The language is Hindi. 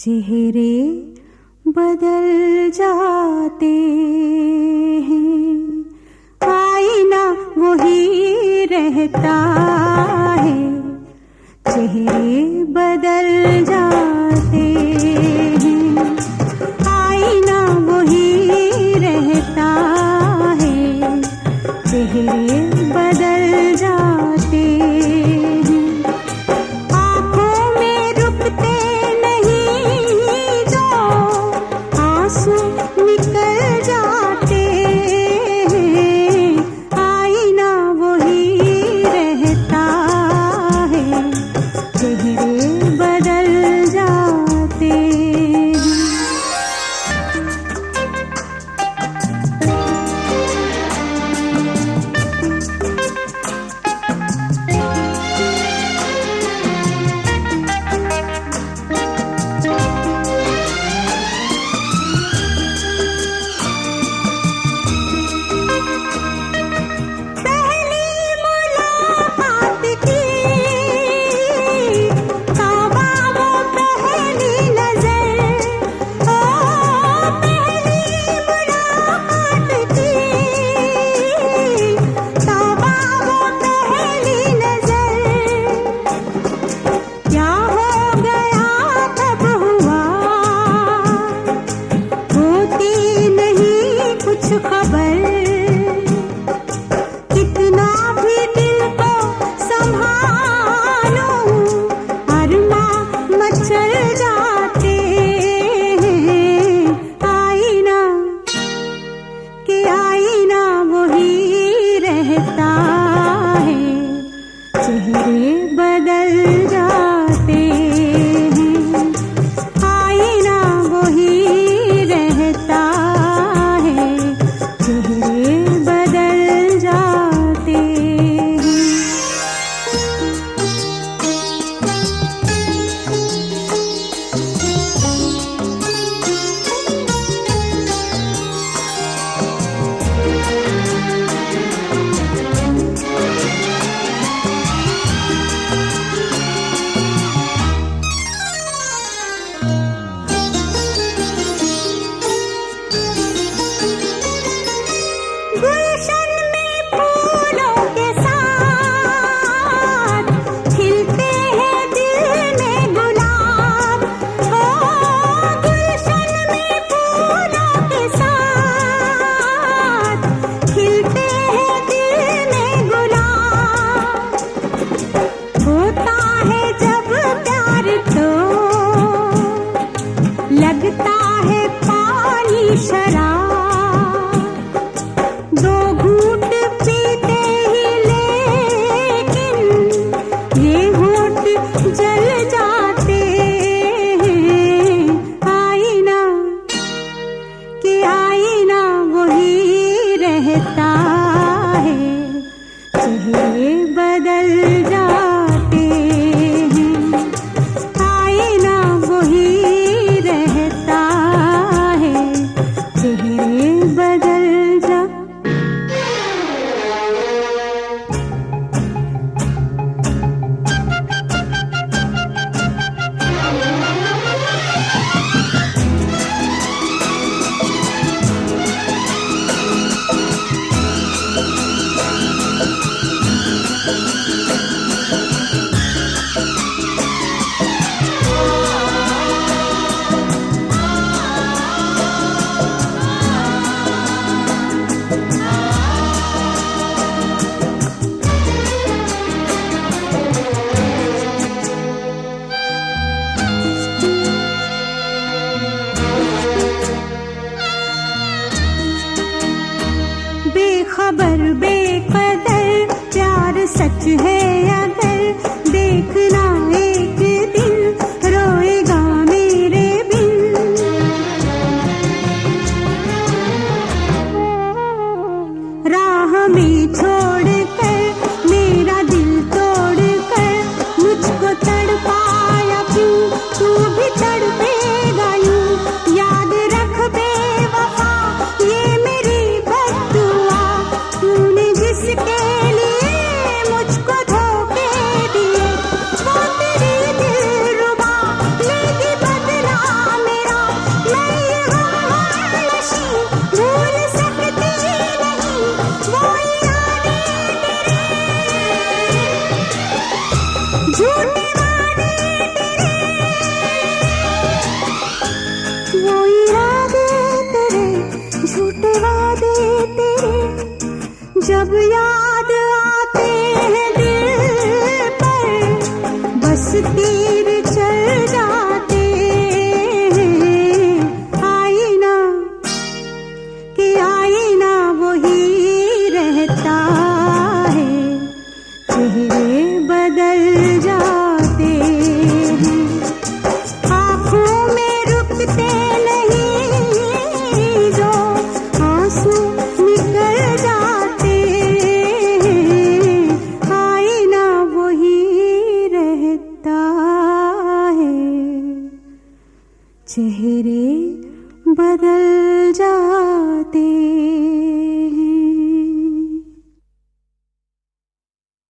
चेहरे बदल जाते हैं, आईना वही रहता है। चेहरे बदल जाते हैं, आईना वही रहता है। चेहरे बदल जाते हैं, आँखों में रुकते नहीं जो आंसू निकल जाते हैं। आईना वही रहता है, चेहरे बदल जाते हैं। खबर कितना भी दिल को संभालूं, अरमां मचल जाते हैं। आईना के आईना वही रहता है, चेहरे बदल जाते हैं। आईना वही रहता है, चेहरे बदल जाते हैं। गुलशन में फूलों के साथ खिलते हैं दिल में गुलाब। हो गुलशन में फूलों के साथ खिलते हैं दिल में गुलाब। होता है जब प्यार तो लगता है पानी शराब। दो घूंट पीते ही लेकिन ये होठ जल जाते हैं। आईना के आईना वही रहता है, चेहरे बदल जाते हैं। आईना वही रहता है, चेहरे बदल जा बेखबर बेकदर प्यार सच है अगर देखना एक दिन रोएगा मेरे बिन। राह में छोड़कर मेरा दिल तोड़कर मुझको तड़पाया क्यों, तू भी तड़पेगा यूं। याद रख बेवफा ये मेरी बद्दुआ, तूने जिसके लिए मुझको जब याद आते हैं दिल पर बस तीर चल जाते हैं। आईना कि आईना वही रहता है, चेहरे बदल जाते हैं। आँखों में रुकते नहीं जो आंसू निकल जाते हैं। आईना वही रहता है, चेहरे बदल जाते